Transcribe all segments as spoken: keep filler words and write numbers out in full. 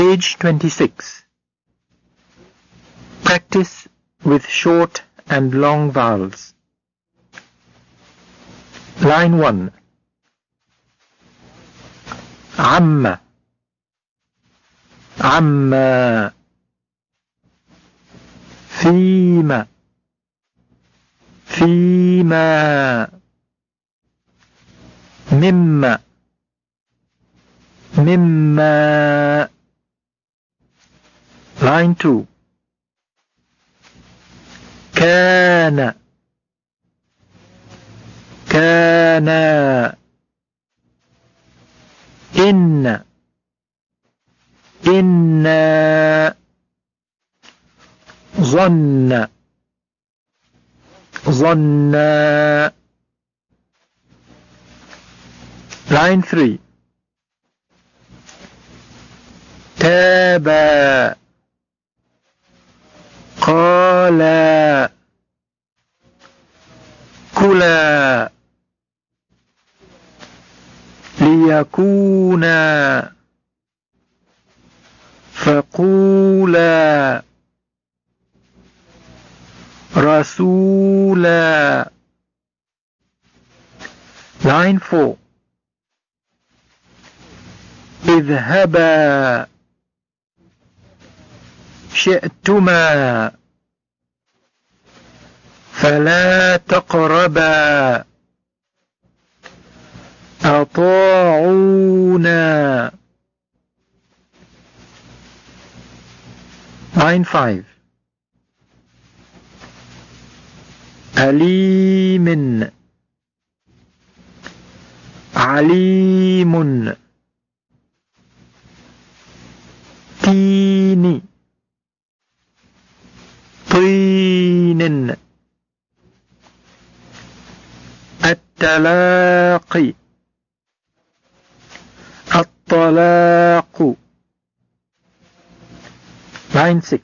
Page twenty-six. Practice with short and long vowels. Line one. عم عما فيما فيما مما مما. Line two. كان كان إن إنا ظن ظنا. Line three. تابا قالا كلا ليكونا فقولا رسولا. Line four. اذهبا شئتما فلا تقربا أطاعونا. Line five. أليم عليم تين طين. التلاقي الطلاق. Line six.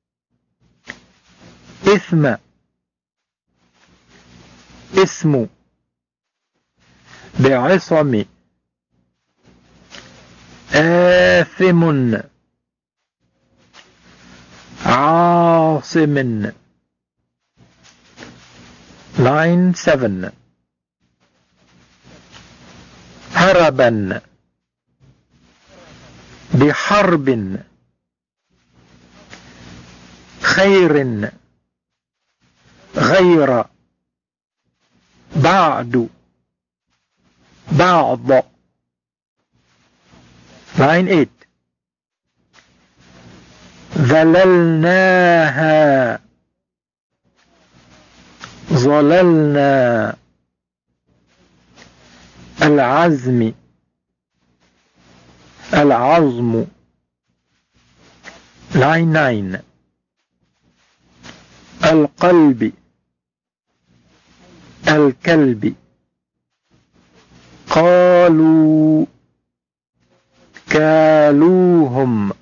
إثم اسم بعصم آثم عاصم. Line seven. هربا بحرب خير غير بعد بعض. Line eight. ذللناها ظللنا العزم العظم. Line nine. القلب الكلب قالوا كالوهم